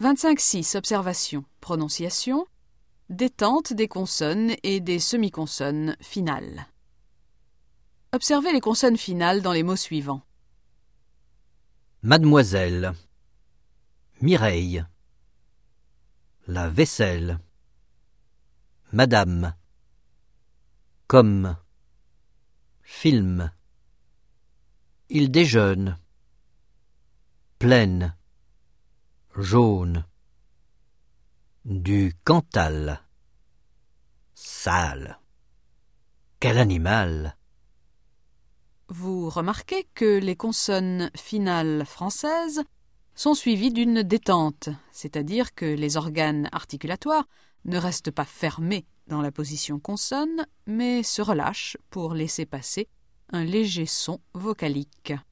25.6. Observation. Prononciation. Détente des consonnes et des semi-consonnes finales. Observez les consonnes finales dans les mots suivants. Mademoiselle, Mireille, la vaisselle, madame, comme, film, il déjeune, pleine, jaune, du Cantal, sale, quel animal! Vous remarquez que les consonnes finales françaises sont suivies d'une détente, c'est-à-dire que les organes articulatoires ne restent pas fermés dans la position consonne, mais se relâchent pour laisser passer un léger son vocalique.